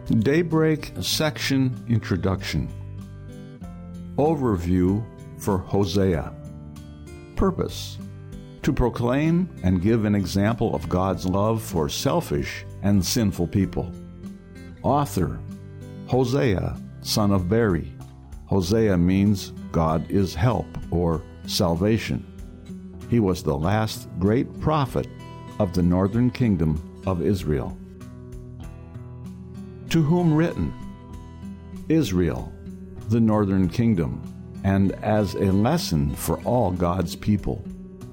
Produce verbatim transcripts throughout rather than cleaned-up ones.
Daybreak Section Introduction. Overview for Hosea. Purpose: to proclaim and give an example of God's love for selfish and sinful people. Author: Hosea, son of Beri. Hosea means God is help or salvation. He was the last great prophet of the northern kingdom of Israel. To whom written? Israel, the northern kingdom, and as a lesson for all God's people.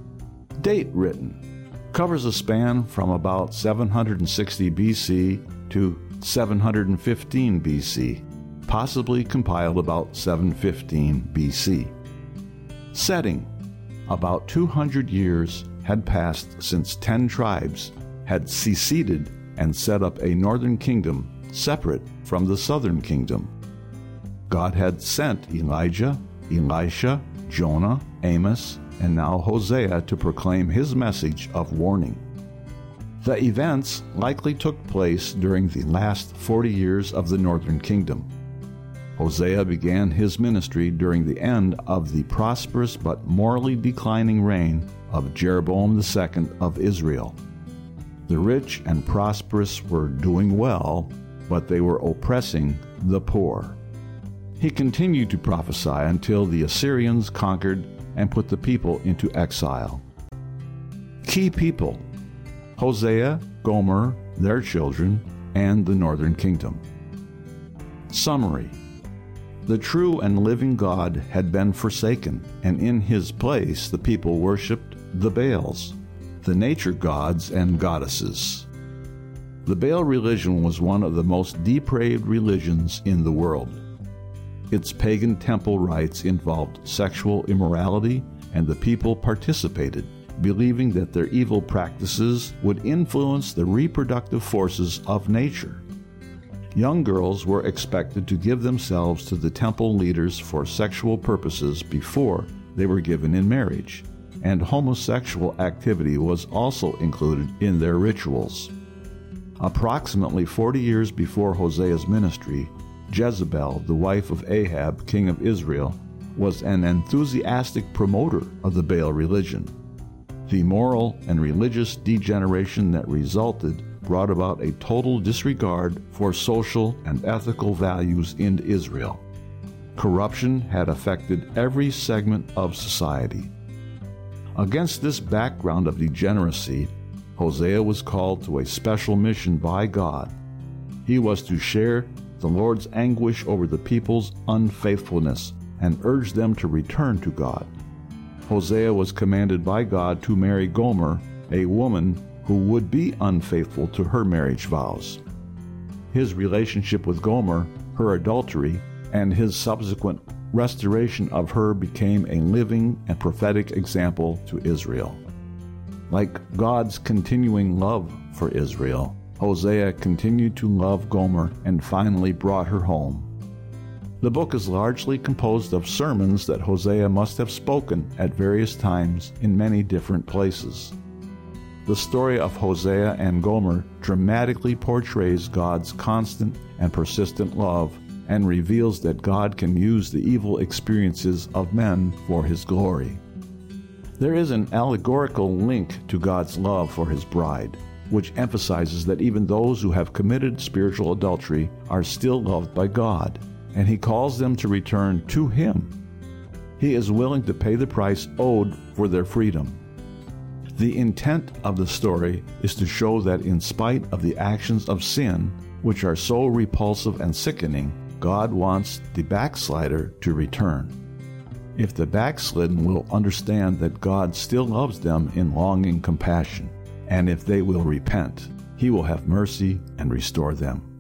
Date written: covers a span from about seven hundred sixty B C to seven hundred fifteen B C, possibly compiled about seven fifteen B C. Setting: about two hundred years had passed since ten tribes had seceded and set up a northern kingdom separate from the southern kingdom. God had sent Elijah, Elisha, Jonah, Amos, and now Hosea to proclaim his message of warning. The events likely took place during the last forty years of the northern kingdom. Hosea began his ministry during the end of the prosperous but morally declining reign of Jeroboam the Second of Israel. The rich and prosperous were doing well, but they were oppressing the poor. He continued to prophesy until the Assyrians conquered and put the people into exile. Key people: Hosea, Gomer, their children, and the northern kingdom. Summary: the true and living God had been forsaken, and in his place the people worshipped the Baals, the nature gods and goddesses. The Baal religion was one of the most depraved religions in the world. Its pagan temple rites involved sexual immorality, and the people participated, believing that their evil practices would influence the reproductive forces of nature. Young girls were expected to give themselves to the temple leaders for sexual purposes before they were given in marriage, and homosexual activity was also included in their rituals. Approximately forty years before Hosea's ministry, Jezebel, the wife of Ahab, king of Israel, was an enthusiastic promoter of the Baal religion. The moral and religious degeneration that resulted brought about a total disregard for social and ethical values in Israel. Corruption had affected every segment of society. Against this background of degeneracy, Hosea was called to a special mission by God. He was to share the Lord's anguish over the people's unfaithfulness and urge them to return to God. Hosea was commanded by God to marry Gomer, a woman who would be unfaithful to her marriage vows. His relationship with Gomer, her adultery, and his subsequent restoration of her became a living and prophetic example to Israel. Like God's continuing love for Israel, Hosea continued to love Gomer and finally brought her home. The book is largely composed of sermons that Hosea must have spoken at various times in many different places. The story of Hosea and Gomer dramatically portrays God's constant and persistent love and reveals that God can use the evil experiences of men for his glory. There is an allegorical link to God's love for his bride, which emphasizes that even those who have committed spiritual adultery are still loved by God, and he calls them to return to him. He is willing to pay the price owed for their freedom. The intent of the story is to show that in spite of the actions of sin, which are so repulsive and sickening, God wants the backslider to return. If the backslidden will understand that God still loves them in longing compassion, and if they will repent, he will have mercy and restore them.